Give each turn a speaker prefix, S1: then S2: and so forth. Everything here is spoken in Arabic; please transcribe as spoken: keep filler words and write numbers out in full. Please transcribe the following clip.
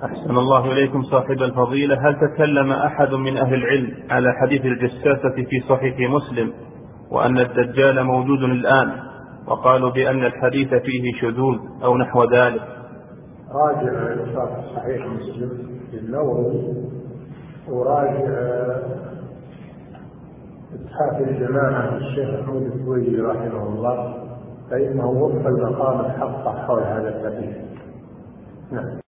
S1: أحسن الله إليكم صاحب الفضيلة، هل تكلم أحد من أهل العلم على حديث الجساسة في صحيح مسلم وأن الدجال موجود الآن، وقالوا بأن الحديث فيه شذوذ أو نحو ذلك؟
S2: راجع إنصاف صحيح مسلم للنووي، وراجع إتحاف الجماعة الشيخ محمود الثويبي رحمه الله، فإنه وفق المقام الحق حول هذا الحديث. نعم.